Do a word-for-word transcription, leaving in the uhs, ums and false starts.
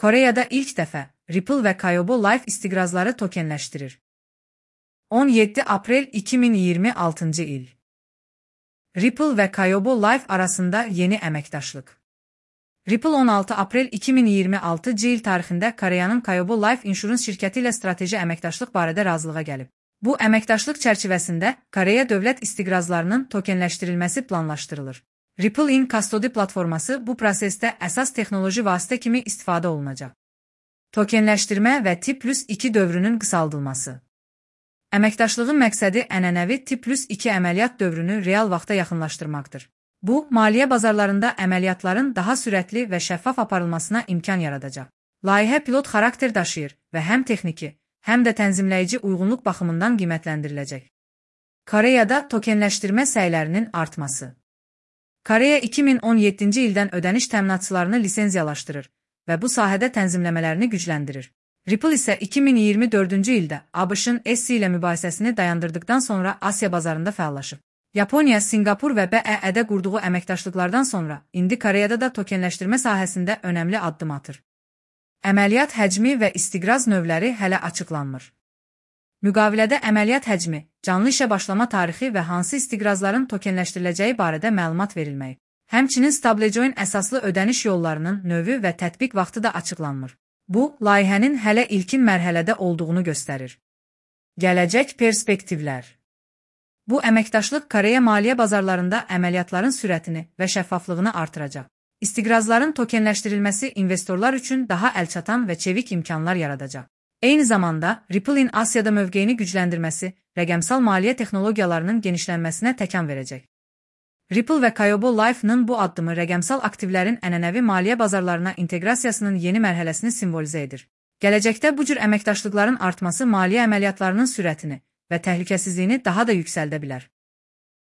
Koreyada ilk dəfə Ripple və Kyobo Life istiqrazları tokenləşdirir. on yeddi aprel iki min iyirmi altıncı il. Ripple və Kyobo Life arasında yeni əməkdaşlıq. Ripple on altı aprel iki min iyirmi altıncı il tarixində Koreyanın Kyobo Life Insurance şirkəti ilə strateji əməkdaşlıq barədə razılığa gəlib. Bu əməkdaşlıq çərçivəsində Koreya dövlət istiqrazlarının tokenləşdirilməsi planlaşdırılır. Ripple in Custody platforması bu prosesdə əsas texnoloji vasitə kimi istifadə olunacaq. Tokenləşdirmə və T plus iki dövrünün qısaldılması. Əməkdaşlığın məqsədi ənənəvi T plus iki əməliyyat dövrünü real vaxta yaxınlaşdırmaqdır. Bu, maliyyə bazarlarında əməliyyatların daha sürətli və şəffaf aparılmasına imkan yaradacaq. Layihə pilot xarakter daşıyır və həm texniki, həm də tənzimləyici uyğunluq baxımından qiymətləndiriləcək. Koreyada tokenləşdirmə səylərinin artması. Koreya iki min on yeddinci ildən ödəniş təminatçılarını lisenziyalaşdırır və bu sahədə tənzimləmələrini gücləndirir. Ripple isə iki min iyirmi dördüncü ildə ABŞ-ın S E C ilə mübahisəsini dayandırdıqdan sonra Asiya bazarında fəallaşıb. Yaponiya, Singapur və B E E-də qurduğu əməkdaşlıqlardan sonra indi Koreyada da tokenləşdirmə sahəsində önəmli addım atır. Əməliyyat həcmi və istiqraz növləri hələ açıqlanmır. Müqavilədə əməliyyat həcmi, canlı işə başlama tarixi və hansı istiqrazların tokenləşdiriləcəyi barədə məlumat verilməyib. Həmçinin stablecoin əsaslı ödəniş yollarının növü və tətbiq vaxtı da açıqlanmır. Bu, layihənin hələ ilkin mərhələdə olduğunu göstərir. Gələcək perspektivlər. Bu əməkdaşlıq Koreya maliyyə bazarlarında əməliyyatların sürətini və şəffaflığını artıracaq. İstiqrazların tokenləşdirilməsi investorlar üçün daha əlçatan və çevik imkanlar yaradacaq. Eyni zamanda, Ripple'in Asiyada mövqeyini gücləndirməsi, rəqəmsal maliyyə texnologiyalarının genişlənməsinə təkan verəcək. Ripple və Kyobo Life-nın bu addımı rəqəmsal aktivlərin ənənəvi maliyyə bazarlarına inteqrasiyasının yeni mərhələsini simvolizə edir. Gələcəkdə bu cür əməkdaşlıqların artması maliyyə əməliyyatlarının sürətini və təhlükəsizliyini daha da yüksəldə bilər.